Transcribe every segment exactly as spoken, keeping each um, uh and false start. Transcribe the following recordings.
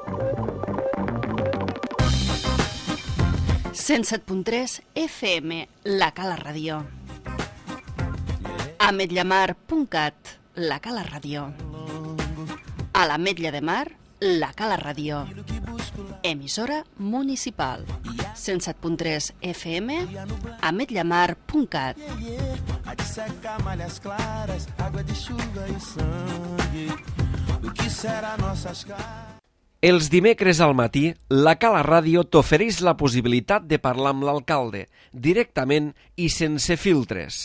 cent set punt tres F M, La Cala Ràdio. ametlla punt cat, La Cala Ràdio. A l'Ametlla de Mar, La Cala Ràdio. Emissora municipal. cent set punt tres F M, ametlla punt cat. Els dimecres al matí, La Cala Ràdio t'ofereix la possibilitat de parlar amb l'alcalde, directament i sense filtres.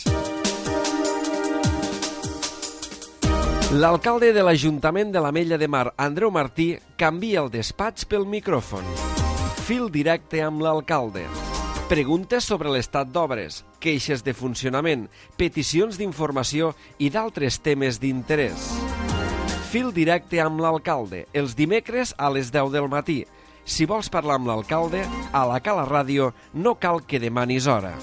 L'alcalde de l'Ajuntament de l'Ametlla de Mar, Andreu Martí, canvia el despatx pel micròfon. Fil directe amb l'alcalde. Preguntes sobre l'estat d'obres, queixes de funcionament, peticions d'informació i d'altres temes d'interès. Fil directe amb l'alcalde, els dimecres a les deu del matí. Si vols parlar amb l'alcalde, a La Cala Ràdio no cal que demanis hora.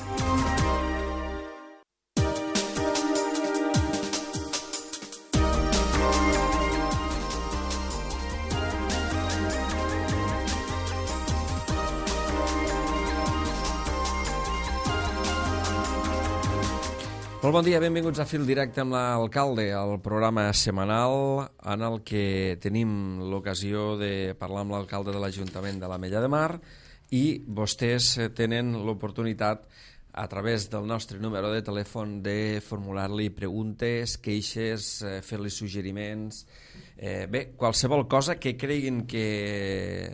Molt bon dia, benvinguts a Fil Directe amb l'alcalde, el programa setmanal en el que tenim l'ocasió de parlar amb l'alcalde de l'Ajuntament de l'Ametlla de Mar i vostès tenen l'oportunitat a través del nostre número de telèfon de formular-li preguntes, queixes, fer-li suggeriments, eh, bé, qualsevol cosa que creguin que...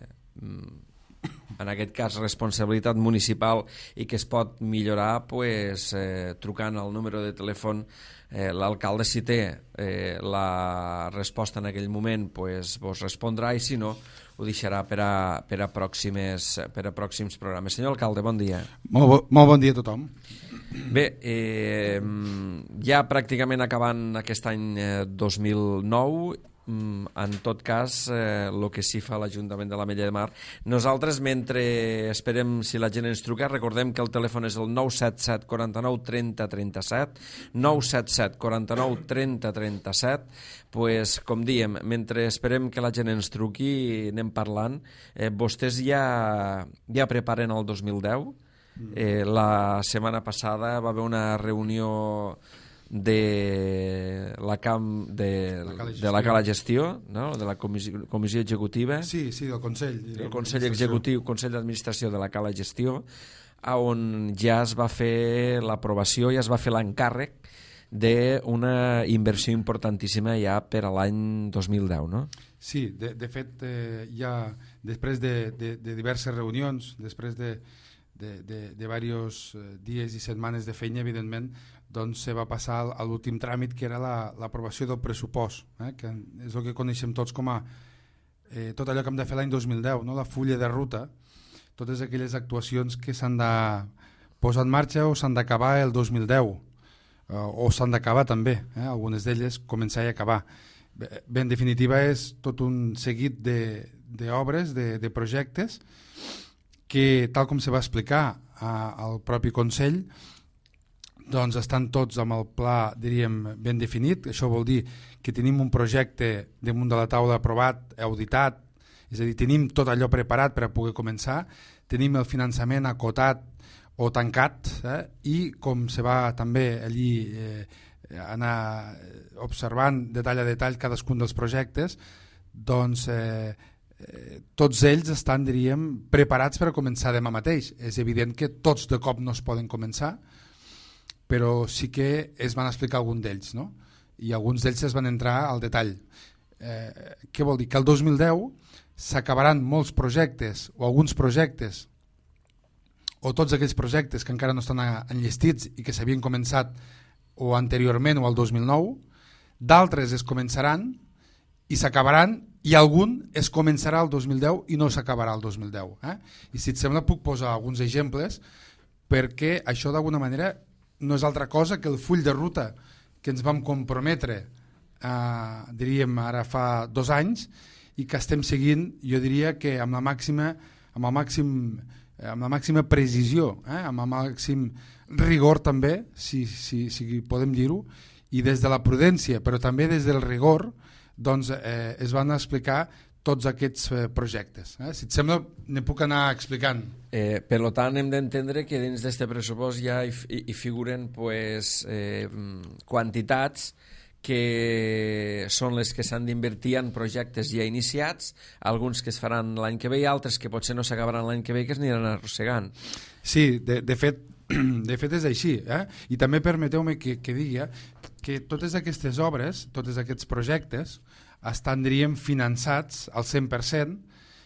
en aquest cas responsabilitat municipal i que es pot millorar pues, eh, trucant al número de telèfon. Eh, l'alcalde, si té eh, la resposta en aquell moment, pues, vos respondrà i si no ho deixarà per a, per a, pròximes, per a pròxims programes. Senyor alcalde, bon dia. Molt, bo, molt bon dia a tothom. Bé, eh, ja pràcticament acabant aquest any eh, dos mil nou, en tot cas, eh, el que sí fa l'Ajuntament de l'Ametlla de Mar. Nosaltres, mentre esperem si la gent ens truca, recordem que el telèfon és el nou set set, quaranta-nou, trenta, trenta-set, nou set set, quaranta-nou, trenta, trenta-set. Pues, com diem, mentre esperem que la gent ens truqui, anem parlant. Eh, vostès ja, ja preparen el dos mil deu. Eh, la setmana passada va haver una reunió de la camp de la, de la Cala Gestió, no? De la comissió, comissió executiva, sí, sí, del Consell del Consell Executiu, Consell d'Administració de la Cala Gestió, on ja es va fer l'aprovació, ja es va fer l'encàrrec d'una inversió importantíssima ja per a l'any dos mil deu, no? Sí, de, de fet, eh, ja després de, de, de diverses reunions, després de de, de, de diversos dies i setmanes de feina, evidentment, doncs se va passar a l'últim tràmit, que era l'aprovació del pressupost, eh, que és el que coneixem tots com a eh, tot allò que hem de fer l'any dos mil deu, no? La fulla de ruta, totes aquelles actuacions que s'han de posar en marxa o s'han d'acabar el dos mil deu, eh, o s'han d'acabar també, eh, algunes d'elles començar i acabar. Bé, en definitiva és tot un seguit d'obres, de, de, de projectes, que tal com se va explicar a, al propi Consell, doncs estan tots amb el pla, diríem, ben definit. Això vol dir que tenim un projecte damunt de la taula aprovat, auditat, és a dir, tenim tot allò preparat per a poder començar, tenim el finançament acotat o tancat, eh? I com se va també allí eh, anar observant detall a detall cadascun dels projectes, doncs eh, Eh, tots ells estan, diríem, preparats per a començar demà mateix. És evident que tots de cop no es poden començar, però sí que es van explicar alguns d'ells, no? I alguns d'ells es van entrar al detall. Eh, què vol dir? Que el dos mil deu s'acabaran molts projectes o alguns projectes o tots aquells projectes que encara no estan enllestits i que s'havien començat o anteriorment o al dos mil nou, d'altres es començaran i s'acabaran, i algun es començarà el dos mil deu i no s'acabarà el dos mil deu. Eh? I si et sembla puc posar alguns exemples, perquè això d'alguna manera no és altra cosa que el full de ruta que ens vam comprometre, eh, diríem ara fa dos anys, i que estem seguint, jo diria que amb la màxima, amb el màxim, amb la màxima precisió, eh? Amb el màxim rigor també, si, si, si podem dir-ho, i des de la prudència, però també des del rigor, doncs eh, es van explicar tots aquests eh, projectes. Eh? Si et sembla, ne puc anar explicant. Eh, per tant, hem d'entendre que dins d'aquest pressupost ja hi, hi figuren pues, eh, quantitats que són les que s'han d'invertir en projectes ja iniciats, alguns que es faran l'any que ve i altres que potser no s'acabaran l'any que ve i que es aniran arrossegant. Sí, de, de, fet, de fet és així. Eh? I també permeteu-me que, que digui que totes aquestes obres, tots aquests projectes, estan, diríem, finançats al cent per cent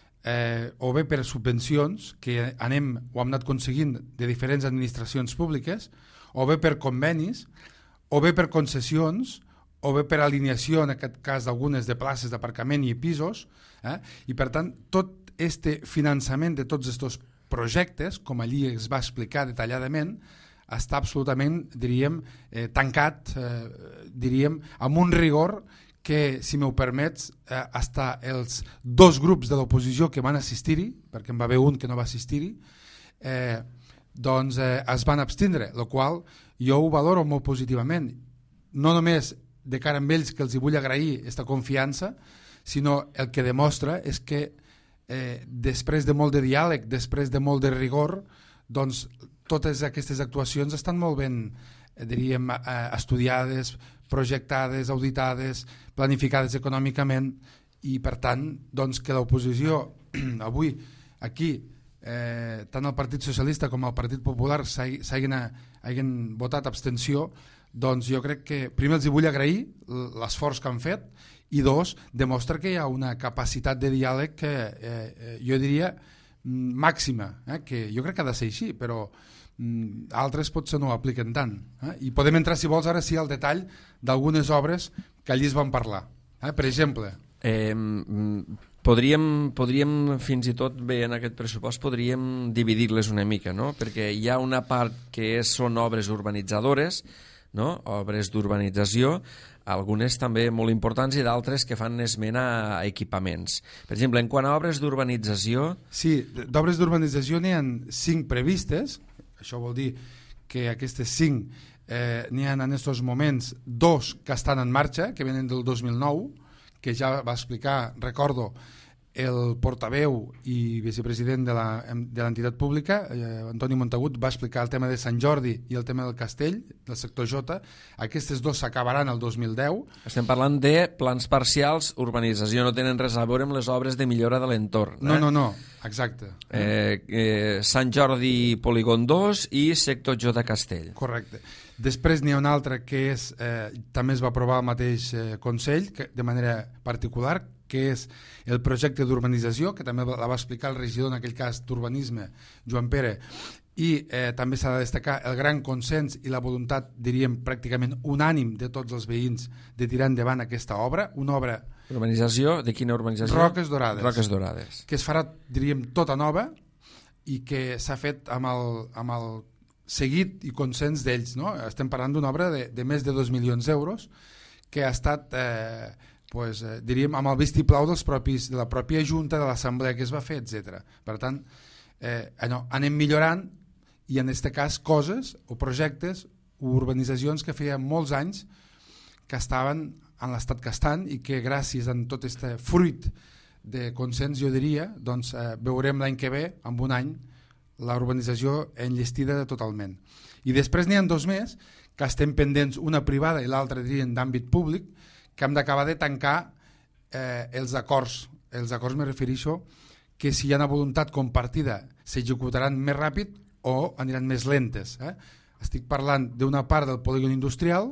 eh, o bé per subvencions que anem o hem anat aconseguint de diferents administracions públiques, o bé per convenis, o bé per concessions, o bé per alineació, en aquest cas, d'algunes de places d'aparcament i pisos, eh? I per tant, tot este finançament de tots aquests projectes, com allí es va explicar detalladament, està absolutament, diríem, eh, tancat, eh, diríem, amb un rigor que, si m'ho permets, eh, hasta els dos grups de l'oposició que van assistir-hi, perquè en va haver un que no va assistir-hi, eh, doncs eh, es van abstindre, el qual jo ho valoro molt positivament, no només de cara amb ells, que els hi vull agrair aquesta confiança, sinó el que demostra és que eh, després de molt de diàleg, després de molt de rigor, doncs totes aquestes actuacions estan molt ben, eh, diríem, eh, estudiades, projectades, auditades, planificades econòmicament, i per tant, doncs, que l'oposició avui aquí, eh, tant el Partit Socialista com el Partit Popular s'hagin hagin votat abstenció, doncs jo crec que primer els hi vull agrair l'esforç que han fet, i dos, demostra que hi ha una capacitat de diàleg que eh, jo diria màxima, eh, que jo crec que ha de ser així, però altres potser no ho apliquen tant. Eh? I podem entrar, si vols, ara sí al detall d'algunes obres que allí es van parlar. Eh? Per exemple... Eh, podríem, podríem fins i tot, bé, en aquest pressupost, podríem dividir-les una mica, no? Perquè hi ha una part que és, són obres urbanitzadores, no? Obres d'urbanització, algunes també molt importants i d'altres que fan esment a equipaments. Per exemple, en quant a obres d'urbanització... Sí, d'obres d'urbanització n'hi ha cinc previstes. Això vol dir que aquestes cinc eh, n'hi ha en aquests moments dos que estan en marxa, que venen del dos mil nou, que ja va explicar, recordo, el portaveu i vicepresident de l'entitat pública, eh, Antoni Montagut, va explicar el tema de Sant Jordi i el tema del Castell, del sector J. Aquestes dos s'acabaran el dos mil deu. Estem parlant de plans parcials, urbanització, no tenen res a veure amb les obres de millora de l'entorn. Eh? No, no, no, exacte. Eh, eh, Sant Jordi Polígon dos i sector J Castell. Correcte. Després n'hi ha una altra que és, eh, també es va aprovar al mateix eh, Consell, que, de manera particular, que és el projecte d'urbanització, que també la va explicar el regidor, en aquell cas d'urbanisme, Joan Pere, i eh, també s'ha de destacar el gran consens i la voluntat, diríem, pràcticament unànim de tots els veïns de tirar endavant aquesta obra, una obra... Urbanització? De quina urbanització? Roques Dorades. Roques Dorades. Que es farà, diríem, tota nova i que s'ha fet amb el, amb el seguit i consens d'ells, no? Estem parlant d'una obra de, de més de dos milions d'euros que ha estat... Eh, pues, eh, diríem, amb el vistiplau dels propis, de la pròpia Junta, de l'assemblea que es va fer, etcètera. Per tant, eh, allò, anem millorant i en aquest cas coses o projectes o urbanitzacions que feia molts anys que estaven en l'estat que estan i que gràcies a tot aquest fruit de consens, jo diria, doncs eh, veurem l'any que ve, en un any, la urbanització enllestida totalment. I després n'hi ha dos més que estem pendents, una privada i l'altra dirien d'àmbit públic, que hem d'acabar de tancar eh, els acords. Els acords me refereixo que si hi ha una voluntat compartida s'executaran més ràpid o aniran més lentes. Eh? Estic parlant d'una part del polígon industrial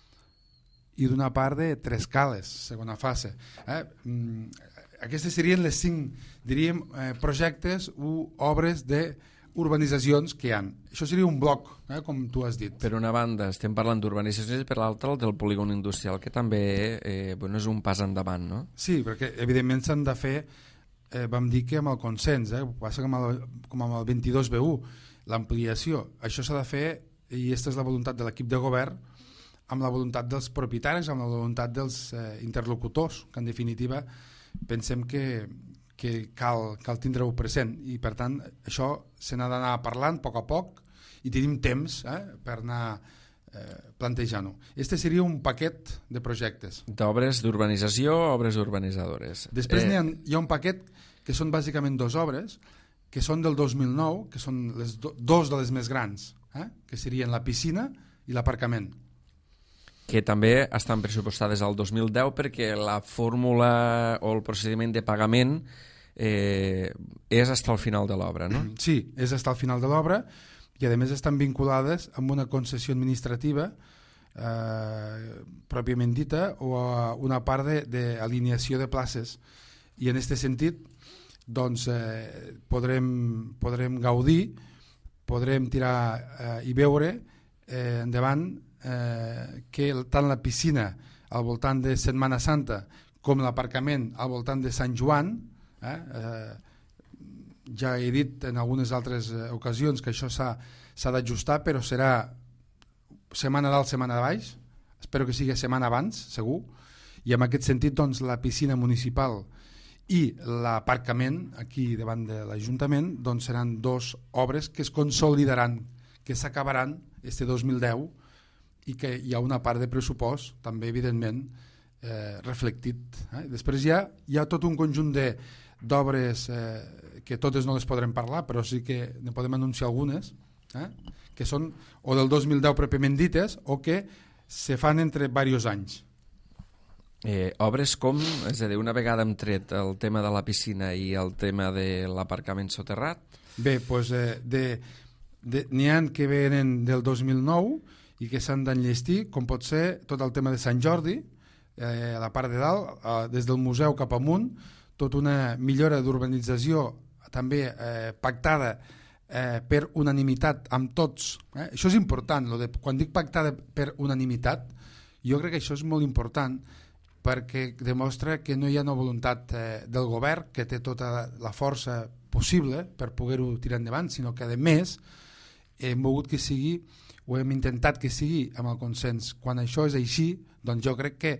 i d'una part de Tres Cales, segona fase. Eh? Aquestes serien les cinc, diríem, eh, projectes o obres de urbanitzacions que hi ha. Això seria un bloc, eh, com tu has dit. Per una banda estem parlant d'urbanitzacions i per l'altra el del polígon industrial, que també eh, bueno, és un pas endavant, no? Sí, perquè evidentment s'han de fer, eh, vam dir que amb el consens, eh, passa com, el, com amb el vint-i-dos B u, l'ampliació. Això s'ha de fer, i aquesta és la voluntat de l'equip de govern, amb la voluntat dels propietaris, amb la voluntat dels eh, interlocutors, que en definitiva pensem que que cal, cal tindre-ho present i per tant això se n'ha d'anar parlant a poc a poc i tenim temps eh, per anar eh, plantejant-ho. Este seria un paquet de projectes. D'obres d'urbanització o obres urbanitzadores? Després eh... hi, ha, hi ha un paquet que són bàsicament dues obres, que són del dos mil nou, que són les do, dos de les més grans, eh? que serien la piscina i l'aparcament. Que també estan pressupostades al dos mil deu perquè la fórmula o el procediment de pagament eh, és fins al final de l'obra, no? Sí, és fins al final de l'obra i a més estan vinculades amb una concessió administrativa eh, pròpiament dita o a una part d'alineació de, de places, i en aquest sentit doncs, eh, podrem, podrem gaudir, podrem tirar eh, i veure eh, endavant eh, que tant la piscina al voltant de Setmana Santa com l'aparcament al voltant de Sant Joan, eh, eh, ja he dit en algunes altres ocasions que això s'ha d'ajustar, però serà setmana dalt, setmana de baix, espero que sigui setmana abans, segur, i en aquest sentit doncs, la piscina municipal i l'aparcament aquí davant de l'Ajuntament doncs, seran dos obres que es consolidaran, que s'acabaran este dos mil deu i que hi ha una part de pressupost també evidentment eh, reflectit. Eh? Després hi ha, hi ha tot un conjunt d'obres eh, que totes no les podrem parlar, però sí que ne podem anunciar algunes, eh? que són o del dos mil deu pròpiament dites o que se fan entre diversos anys. Eh, obres com, és a dir, una vegada hem tret el tema de la piscina i el tema de l'aparcament soterrat? Bé, doncs eh, de, de, n'hi ha que venen del dos mil nou i que s'han d'enllestir, com pot ser tot el tema de Sant Jordi, eh, a la part de dalt, eh, des del museu cap amunt, tota una millora d'urbanització també eh, pactada eh, per unanimitat amb tots. Eh? Això és important, lo de, quan dic pactada per unanimitat, jo crec que això és molt important perquè demostra que no hi ha una voluntat eh, del govern que té tota la força possible per poder-ho tirar endavant, sinó que a més hem volgut que sigui o hem intentat que sigui amb el consens. Quan això és així, doncs jo crec que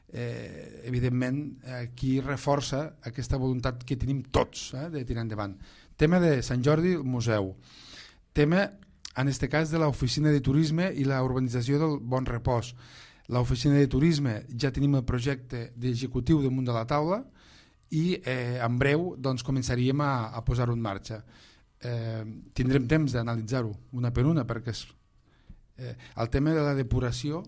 eh, evidentment aquí reforça aquesta voluntat que tenim tots eh, de tirar endavant. Tema de Sant Jordi, el museu. Tema, en aquest cas, de l'oficina de turisme i la urbanització del Bon Repòs. L'oficina de turisme ja tenim el projecte d'executiu damunt de la taula i eh, en breu doncs, començaríem a, a posar-ho en marxa. Eh, tindrem temps d'analitzar-ho una per una perquè és, eh, el tema de la depuració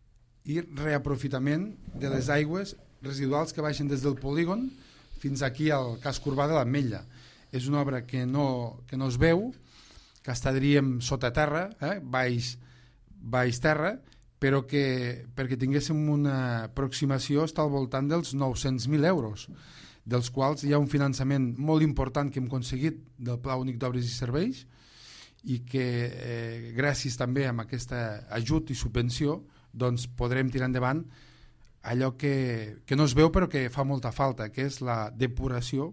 i reaprofitament de les aigües residuals que baixen des del polígon fins aquí al casc urbà de l'Ametlla. És una obra que no, que no es veu, que estaríem sota terra, eh, baix, baix terra, però que perquè tinguéssim una aproximació està al voltant dels nou-cents mil euros, dels quals hi ha un finançament molt important que hem aconseguit del Pla Únic d'Obres i Serveis i que eh, gràcies també a aquest ajut i subvenció doncs podrem tirar endavant allò que, que no es veu però que fa molta falta, que és la depuració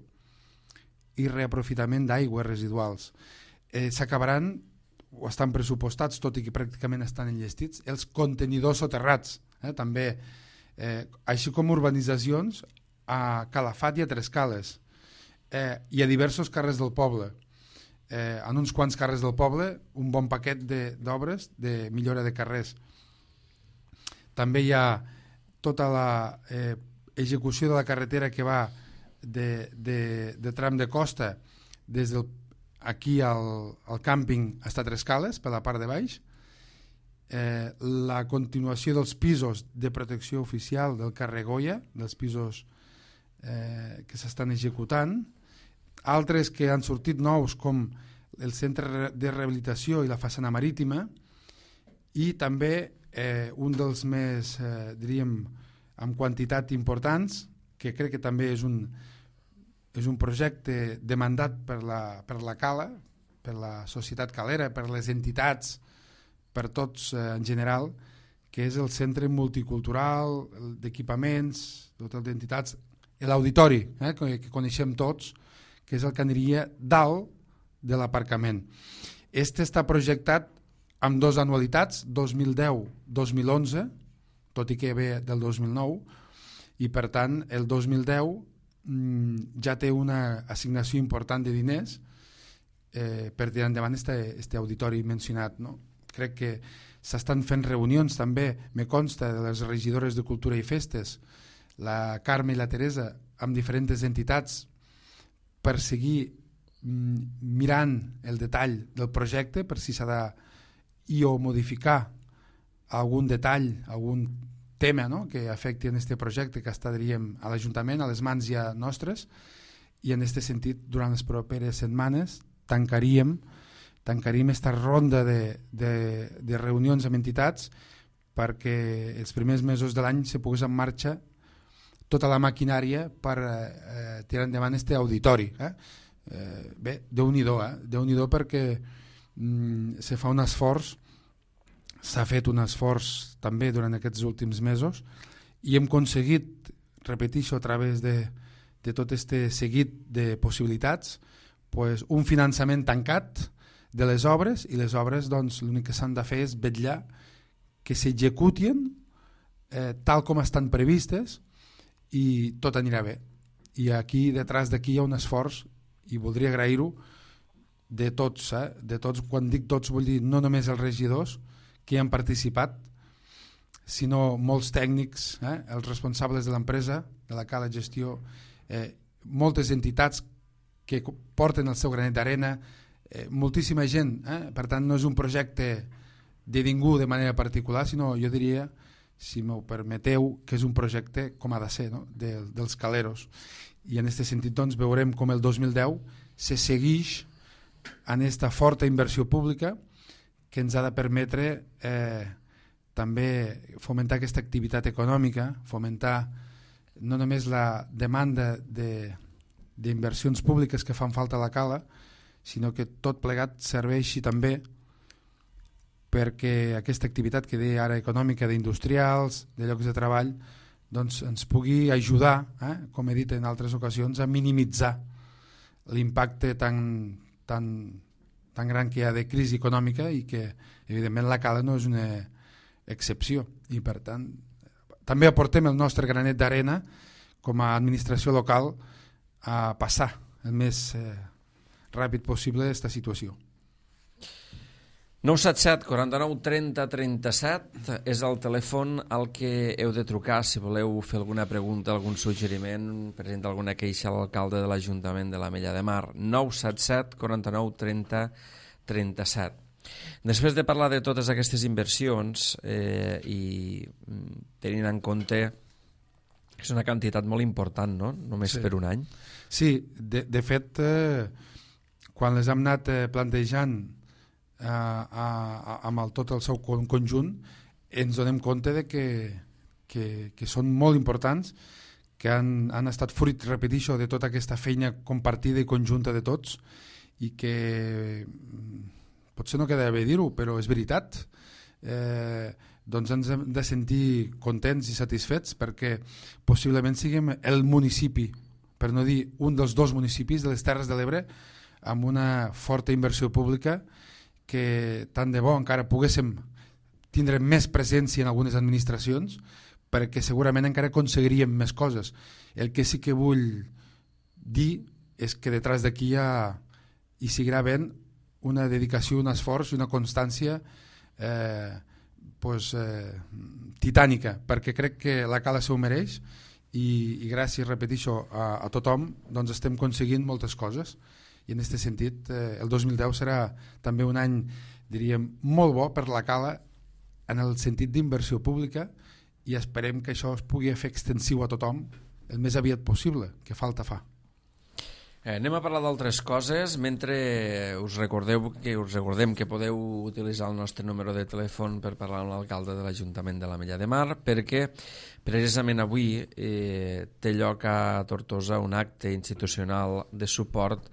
i reaprofitament d'aigües residuals. Eh, s'acabaran o estan pressupostats, tot i que pràcticament estan enllestits, els contenidors soterrats, eh, també, eh, així com urbanitzacions a Calafat i a Trescales, eh, i a diversos carrers del poble. Eh, en uns quants carrers del poble, un bon paquet d'obres de, de millora de carrers. També hi ha tota la eh, execució de la carretera que va de, de, de tram de costa des del aquí al, al càmping està a Trescales, per la part de baix, eh, la continuació dels pisos de protecció oficial del carrer Goya, dels pisos eh, que s'estan executant, altres que han sortit nous com el centre de rehabilitació i la façana marítima, i també eh, un dels més, eh, diríem, amb quantitat importants, que crec que també és un és un projecte demandat per la, per la Cala, per la societat calera, per les entitats, per tots eh, en general, que és el centre multicultural d'equipaments, d'hotel d'entitats, l'auditori, eh, que, que coneixem tots, que és el que aniria dalt de l'aparcament. Este està projectat amb dues anualitats, dos mil deu dos mil onze, tot i que ve del dos mil nou, i per tant el dos mil deu ja té una assignació important de diners eh, per tirar endavant este, este auditori mencionat. No? Crec que s'estan fent reunions també, me consta, de les regidores de Cultura i Festes, la Carme i la Teresa, amb diferents entitats, per seguir mirant el detall del projecte, per si s'ha de i o modificar algun detall, algun tema, no?, que afecti en aquest projecte que està, diríem, a l'Ajuntament, a les mans ja nostres, i en aquest sentit, durant les properes setmanes, tancaríem tancaríem aquesta ronda de, de, de reunions amb entitats perquè els primers mesos de l'any se pogués en marxa tota la maquinària per eh, tirar endavant este auditori. Eh? Eh, bé, Déu-n'hi-do, eh? Déu-n'hi-do perquè mm, se fa un esforç, s'ha fet un esforç també durant aquests últims mesos i hem aconseguit, repeteixo, a través de, de tot este seguit de possibilitats, pues, un finançament tancat de les obres, i les obres doncs, l'únic que s'han de fer és vetllar que s'executien eh, tal com estan previstes i tot anirà bé. I aquí, detrás d'aquí, hi ha un esforç i voldria agrair-ho de tots, eh? de tots, quan dic tots vull dir no només els regidors que hi han participat, sinó molts tècnics, eh? els responsables de l'empresa, de la Cala Gestió, eh, moltes entitats que porten el seu granet d'arena, eh, moltíssima gent, eh? Per tant no és un projecte de ningú de manera particular, sinó jo diria, si m'ho permeteu, que és un projecte com ha de ser, no? de, dels caleros, i en aquest sentit doncs, veurem com el dos mil deu se segueix en aquesta forta inversió pública que ens ha de permetre eh, també fomentar aquesta activitat econòmica, fomentar no només la demanda de, d'inversions públiques que fan falta a la Cala, sinó que tot plegat serveixi també perquè aquesta activitat que deia ara econòmica d'industrials, de llocs de treball, doncs ens pugui ajudar, eh, com he dit en altres ocasions, a minimitzar l'impacte tan, tan, tan gran que hi ha de crisi econòmica i que evidentment la Cala no és una excepció i per tant també aportem el nostre granet d'arena com a administració local a passar el més eh, ràpid possible aquesta situació. nou set set, quaranta-nou, trenta, trenta-set és el telèfon al que heu de trucar si voleu fer alguna pregunta, algun suggeriment, presentar alguna queixa a l'alcalde de l'Ajuntament de l'Ametlla de Mar. Nou set set, quaranta-nou, trenta, trenta-set. Després de parlar de totes aquestes inversions eh, i tenint en compte que és una quantitat molt important, no? Només sí. Per un any. Sí, de, de fet, eh, quan les hem anat eh, plantejant eh, a, a, amb el, tot el seu conjunt, ens donem compte de que, que, que són molt importants, que han, han estat fruit, repeteixo, de tota aquesta feina compartida i conjunta de tots i que potser no queda bé dir-ho, però és veritat. Eh, doncs ens hem de sentir contents i satisfets perquè possiblement siguem el municipi, per no dir un dels dos municipis de les Terres de l'Ebre amb una forta inversió pública que tant de bo encara poguéssim tindre més presència en algunes administracions perquè segurament encara aconseguiríem més coses. El que sí que vull dir és que detrás d'aquí hi, ha, hi seguirà havent una dedicació, un esforç i una constància eh, pues, eh, titànica, perquè crec que la Cala s'ho mereix i, i gràcies, repeteixo, a, a tothom doncs estem aconseguint moltes coses i en aquest sentit eh, el dos mil deu serà també un any, diríem, molt bo per la Cala en el sentit d'inversió pública i esperem que això es pugui fer extensiu a tothom el més aviat possible, que falta fa. Eh, anem a parlar d'altres coses mentre us recordeu que us recordem que podeu utilitzar el nostre número de telèfon per parlar amb l'alcalde de l'Ajuntament de l'Ametlla de Mar perquè precisament avui eh, té lloc a Tortosa un acte institucional de suport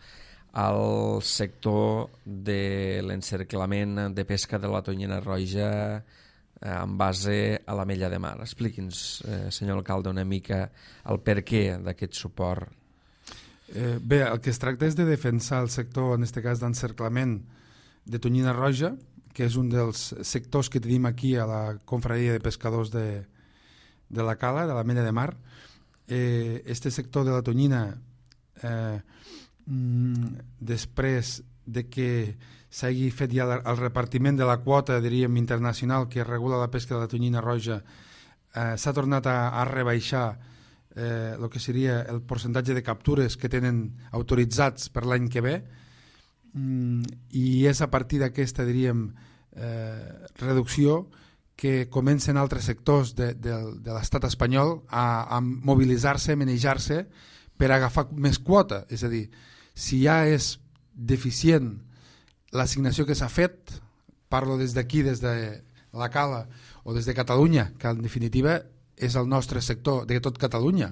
al sector de l'encerclament de pesca de la tonyina roja eh, en base a l'Ametlla de Mar. Expliqui'ns, eh, senyor alcalde, una mica el perquè d'aquest suport. Eh, bé, el que es tracta és de defensar el sector, en aquest cas d'encerclament de tonyina roja, que és un dels sectors que tenim aquí a la confraria de pescadors de, de la Cala, de l'Ametlla de Mar. Eh, este sector de la tonyina, eh, mm, després de que s'hagi fet ja el repartiment de la quota, diríem, internacional que regula la pesca de la tonyina roja, eh, s'ha tornat a, a rebaixar eh, el que seria el percentatge de captures que tenen autoritzats per l'any que ve, mm, i és a partir d'aquesta, diríem, eh, reducció que comencen altres sectors de, de, de l'estat espanyol a, a mobilitzar-se, a manejar-se per agafar més quota. És a dir, si ja és deficient l'assignació que s'ha fet, parlo des d'aquí, des de la Cala o des de Catalunya, que en definitiva és el nostre sector de tot Catalunya,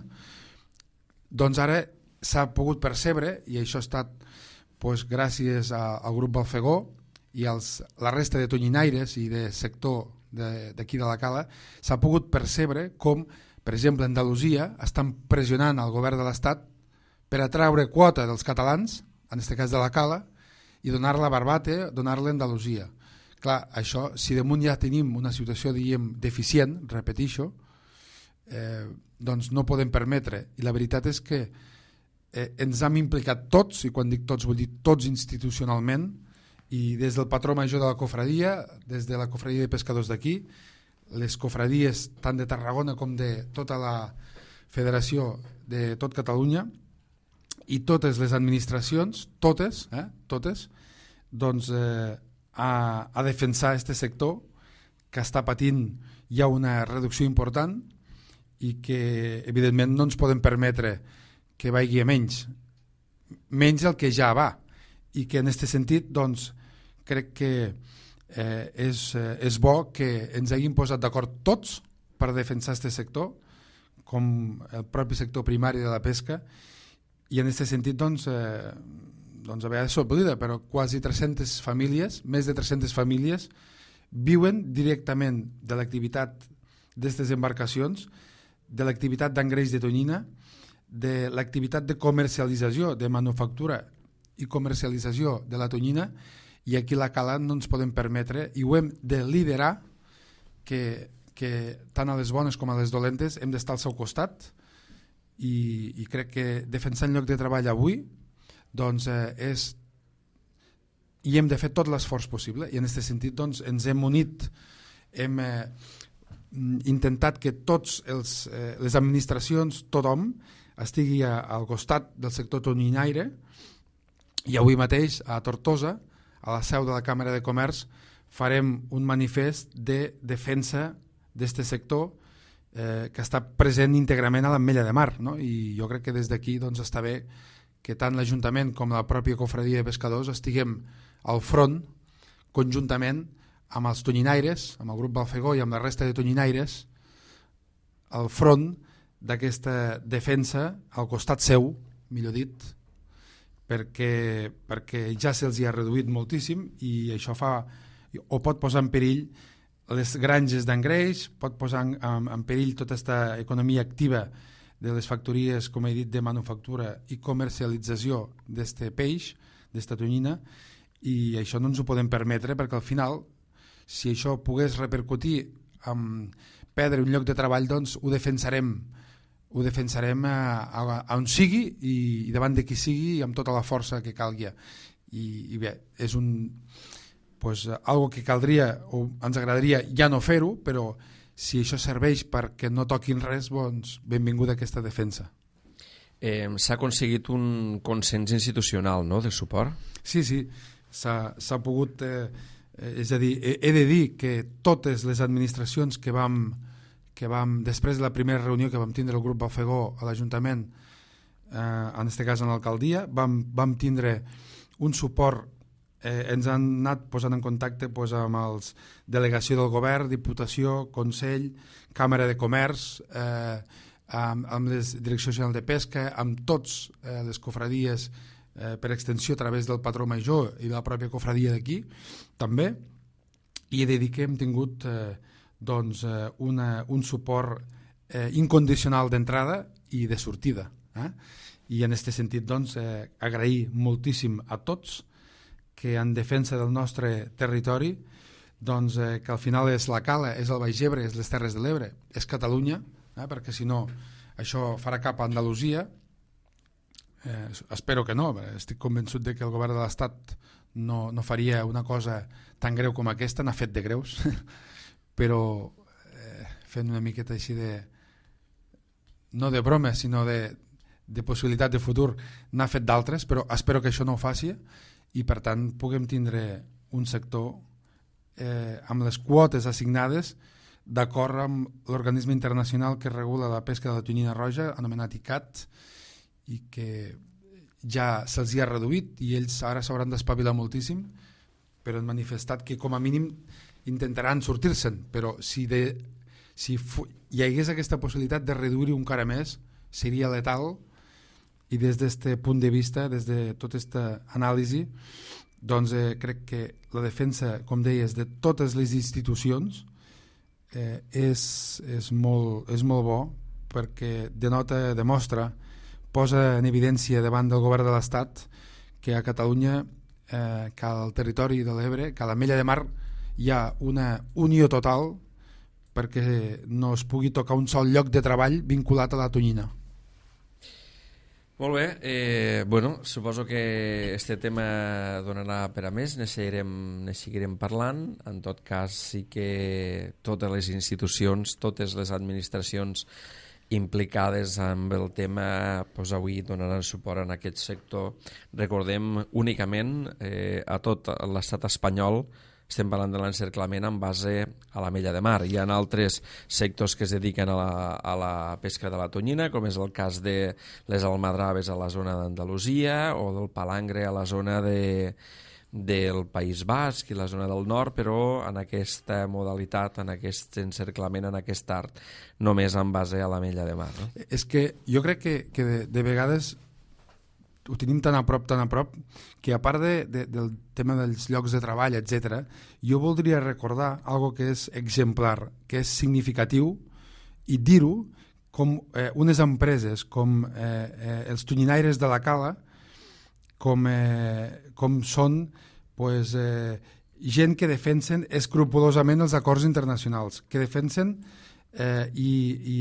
doncs ara s'ha pogut percebre, i això ha estat doncs, gràcies a, al grup Balfegó i als, la resta de tonyinaires i de sector d'aquí de, de la Cala, s'ha pogut percebre com, per exemple, Andalusia estan pressionant el govern de l'Estat per atraure quota dels catalans, en aquest cas de la Cala, i donar-la a Barbate, donar-la a Andalusia. Clar, això, si damunt ja tenim una situació, diguem, deficient, repeteixo, eh, doncs no podem permetre. I la veritat és que eh, ens hem implicat tots, i quan dic tots vull dir tots institucionalment, i des del patró major de la cofradia, des de la cofradia de pescadors d'aquí, les cofradies tant de Tarragona com de tota la federació de tot Catalunya, i totes les administracions, totes, eh, totes, doncs eh, a, a defensar aquest sector que està patint ja una reducció important i que evidentment no ens podem permetre que vagi a menys, menys el que ja va, i que en aquest sentit doncs crec que eh, és, eh, és bo que ens hagin posat d'acord tots per defensar aquest sector, com el propi sector primari de la pesca. I en aquest sentit, doncs, eh, doncs a vegades s'oblida, però quasi tres-centes famílies, més de tres-centes famílies, viuen directament de l'activitat d'aquestes embarcacions, de l'activitat d'engreix de tonyina, de l'activitat de comercialització, de manufactura i comercialització de la tonyina, i aquí a la Cala no ens podem permetre, i ho hem de liderar, que, que tant a les bones com a les dolentes hem d'estar al seu costat, I, i crec que defensar el lloc de treball avui doncs eh, és i hem de fer tot l'esforç possible, i en aquest sentit doncs, ens hem unit, hem eh, intentat que tots els, eh, les administracions, tothom estigui a, al costat del sector tonyinaire, i avui mateix a Tortosa, a la seu de la Càmera de Comerç, farem un manifest de defensa d'aquest sector Eh, que està present íntegrament a l'Ametlla de Mar, no? I jo crec que des d'aquí doncs, està bé que tant l'Ajuntament com la pròpia cofradia de pescadors estiguem al front conjuntament amb els tonyinaires, amb el grup Balfegó i amb la resta de tonyinaires, al front d'aquesta defensa al costat seu, millor dit, perquè, perquè ja se'ls hi ha reduït moltíssim i això fa o pot posar en perill les granges d'engreix, pot posar en, en, en perill tota aquesta economia activa de les factories, com he dit, de manufactura i comercialització d'aquest peix, d'esta tonyina, i això no ens ho podem permetre perquè al final, si això pogués repercutir en perdre un lloc de treball, doncs ho defensarem, ho defensarem a, a, a on sigui i, i davant de qui sigui i amb tota la força que calgui. I, i bé, és un... Pues, algo que caldria o ens agradaria ja no fer-ho, però si això serveix perquè no toquin res, doncs benvinguda aquesta defensa. Eh, S'ha aconseguit un consens institucional, no?, de suport? Sí, sí, s'ha pogut... Eh, és a dir, he, he de dir que totes les administracions que vam, que vam, després de la primera reunió que vam tindre el grup Balfegó a l'Ajuntament, eh, en aquest cas en l'alcaldia, vam, vam tindre un suport. Eh, ens han anat posant en contacte pues, amb els delegació del govern, Diputació, Consell, Càmera de Comerç, eh, amb, amb les Direcció General de Pesca, amb tots eh, les cofradies eh, per extensió a través del patró major i de la pròpia cofradia d'aquí, també, i he de dir que hem tingut eh, doncs, eh, una, un suport eh, incondicional d'entrada i de sortida. Eh? I en aquest sentit doncs, eh, agrair moltíssim a tots que en defensa del nostre territori, doncs, eh, que al final és la Cala, és el Baix Ebre, és les Terres de l'Ebre, és Catalunya, eh, perquè si no això farà cap a Andalusia, eh, espero que no, estic convençut de que el govern de l'Estat no, no faria una cosa tan greu com aquesta, n'ha fet de greus, però eh, fent una miqueta així de, no de broma, sinó de, de possibilitat de futur, n'ha fet d'altres, però espero que això no ho faci i per tant puguem tindre un sector eh, amb les quotes assignades d'acord amb l'organisme internacional que regula la pesca de la tonyina roja, anomenat I C A T, i que ja se'ls ha reduït i ells ara s'hauran d'espavilar moltíssim, però han manifestat que com a mínim intentaran sortir-se'n, però si, de, si fu, hi hagués aquesta possibilitat de reduir-ho encara més, seria letal, i des d'aquest punt de vista, des de tota aquesta anàlisi, doncs eh, crec que la defensa, com deies, de totes les institucions eh, és, és, molt, és molt bo, perquè denota, demostra, posa en evidència davant del govern de l'Estat que a Catalunya, eh, que al territori de l'Ebre, que a l'Ametlla de Mar hi ha una unió total perquè no es pugui tocar un sol lloc de treball vinculat a la tonyina. Molt bé, eh, bueno, suposo que este tema donarà per a més, ne seguirem, ne seguirem parlant. En tot cas, sí que totes les institucions, totes les administracions implicades amb el tema, doncs avui donaran suport en aquest sector. Recordem únicament eh, a tot l'estat espanyol, estem parlant de l'encerclament en base a l'Ametlla de Mar. Hi ha altres sectors que es dediquen a la, a la pesca de la tonyina, com és el cas de les almadraves a la zona d'Andalusia o del palangre a la zona de, del País Basc i la zona del nord, però en aquesta modalitat, en aquest encerclament, en aquest art, només en base a l'Ametlla de Mar. No? És que jo crec que, que de, de vegades ho tenim tan a prop, tan a prop, que a part de, de, del tema dels llocs de treball, etcètera, jo voldria recordar algo que és exemplar, que és significatiu, i dir-ho com eh, unes empreses com eh, eh, els tonyinaires de la Cala, com, eh, com són pues, eh, gent que defensen escrupolosament els acords internacionals, que defensen eh, i,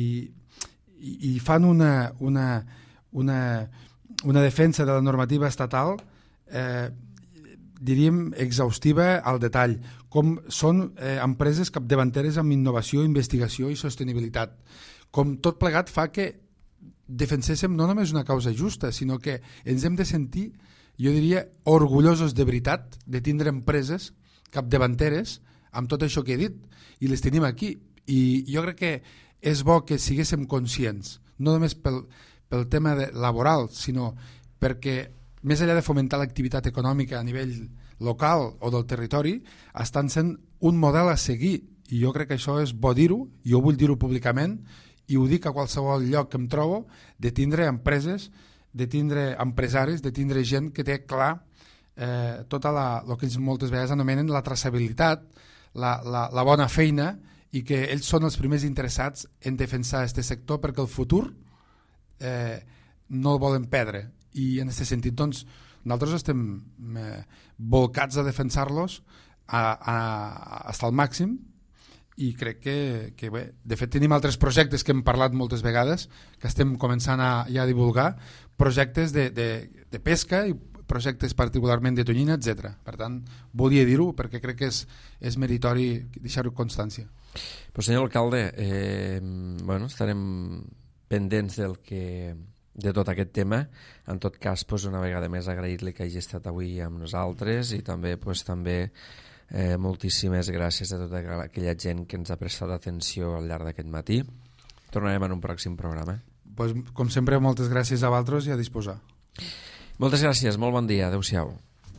i, i fan una... una, una una defensa de la normativa estatal eh, diríem exhaustiva al detall, com són eh, empreses capdavanteres amb innovació, investigació i sostenibilitat. Com tot plegat fa que defenséssim no només una causa justa, sinó que ens hem de sentir, jo diria, orgullosos de veritat de tindre empreses capdavanteres amb tot això que he dit, i les tenim aquí. I jo crec que és bo que siguéssim conscients, no només pel pel tema de, laboral, sinó perquè més enllà de fomentar l'activitat econòmica a nivell local o del territori, estan sent un model a seguir, i jo crec que això és bo dir-ho, jo vull dir-ho públicament, i ho dic a qualsevol lloc que em trobo, de tindre empreses, de tindre empresaris, de tindre gent que té clar eh, tota la, el que ells moltes vegades anomenen la traçabilitat, la, la, la bona feina, i que ells són els primers interessats en defensar aquest sector, perquè el futur Eh, no el volen perdre, i en aquest sentit doncs, nosaltres estem eh, volcats a defensar-los a, a, fins al màxim, i crec que, que bé, de fet tenim altres projectes que hem parlat moltes vegades, que estem començant a, ja a divulgar, projectes de, de, de pesca i projectes particularment de tonyina, etcètera. Per tant, volia dir-ho perquè crec que és, és meritori deixar-ho constància. Però senyor alcalde, eh, bueno, estarem pendents del que, de tot aquest tema. En tot cas, pues, una vegada més agrair-li que hagi estat avui amb nosaltres, i també, pues, també eh, moltíssimes gràcies a tota aquella gent que ens ha prestat atenció al llarg d'aquest matí. Tornarem en un pròxim programa. Pues, com sempre, moltes gràcies a vosaltres i a disposar. Moltes gràcies, molt bon dia, adeu-siau.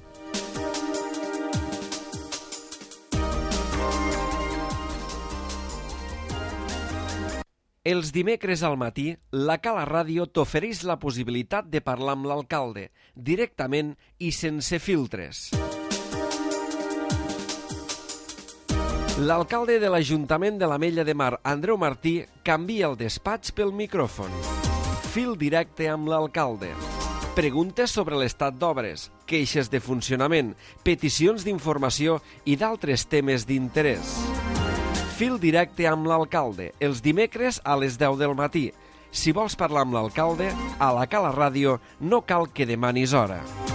Els dimecres al matí, la Cala Ràdio t'ofereix la possibilitat de parlar amb l'alcalde, directament i sense filtres. L'alcalde de l'Ajuntament de l'Ametlla de Mar, Andreu Martí, canvia el despatx pel micròfon. Fil directe amb l'alcalde. Preguntes sobre l'estat d'obres, queixes de funcionament, peticions d'informació i d'altres temes d'interès. Fil directe amb l'alcalde, els dimecres a les deu del matí. Si vols parlar amb l'alcalde, a la Cala Ràdio no cal que demanis hora.